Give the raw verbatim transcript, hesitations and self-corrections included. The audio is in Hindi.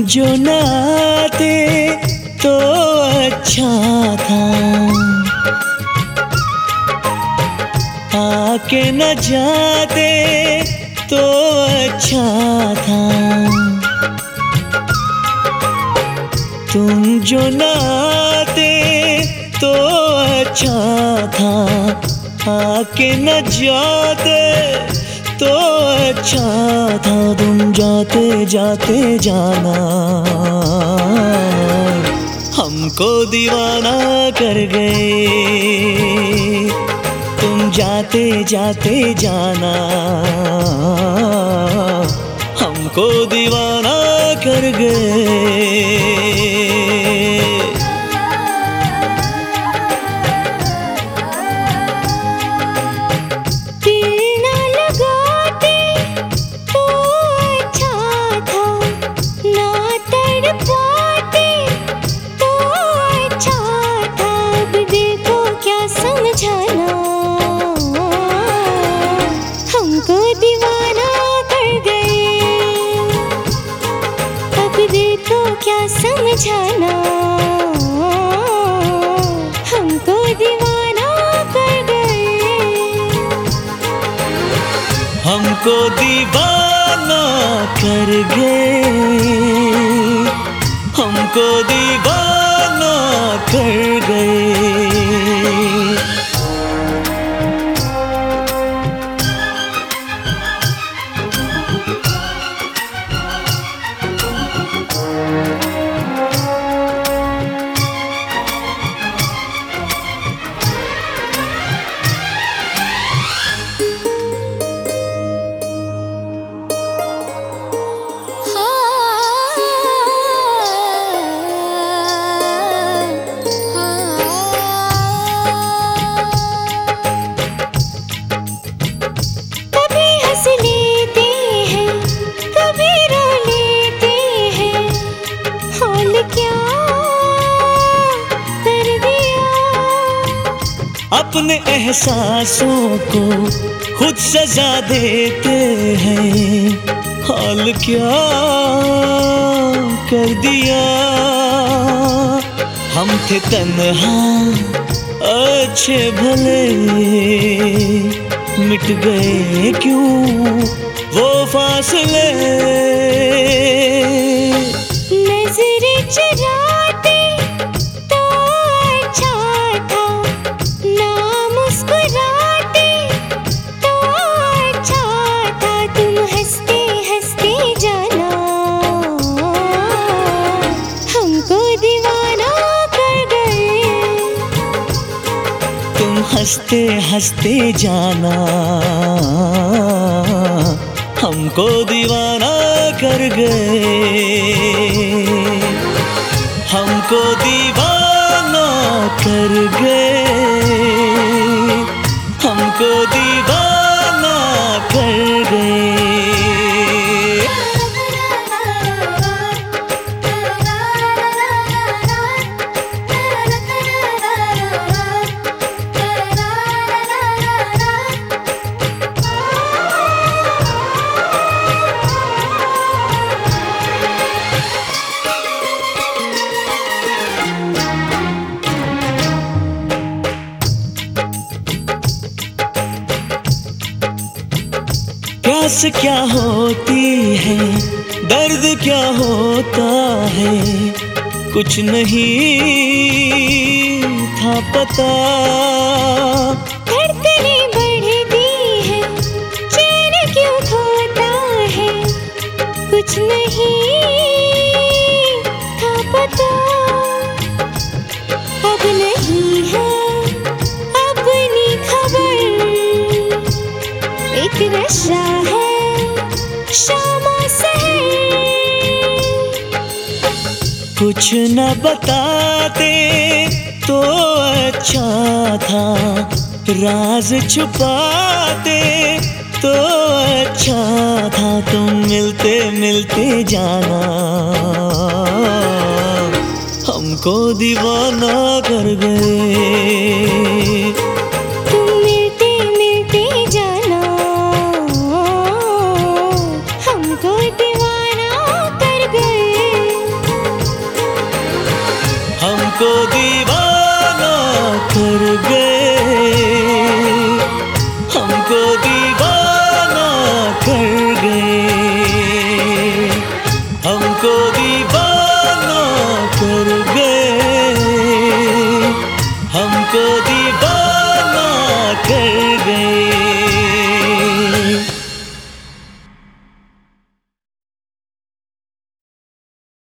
जो न आते तो अच्छा था, आके न जाते तो अच्छा था। तुम जो न आते तो अच्छा था, आके न जाते तो अच्छा था। तुम जाते जाते जाना हमको दीवाना कर गए। तुम जाते जाते जाना हमको दीवाना कर गए। क्या समझाना हमको दीवाना कर गए। हमको दीवाना कर गए, हमको दीवाना कर गए। अपने एहसासों को खुद सजा देते हैं, हाल क्या कर दिया। हम थे तन्हा अच्छे भले, मिट गए क्यों वो फासले। नजरें चुराते तो अच्छा था, ना मुस्कुराते तो अच्छा था। तुम हंसते हंसते जाना हमको दीवाना कर गए। तुम हंसते हंसते जाना हमको दीवाना कर गए। हमको दीवाना कर गए, हमको दीवाना कर गए। प्यास क्या होती है, दर्द क्या होता है, कुछ नहीं था पता। धड़कनें बढ़ती है, चैन क्यों खोता है, कुछ नहीं था पता। अब नहीं है अपनी खबर, एक नशा है शामा सहर। कुछ न बताते तो अच्छा था, राज छुपाते तो अच्छा था। तुम मिलते मिलते जाना हमको दीवाना कर गए। हमको दीवाना कर गए। गए।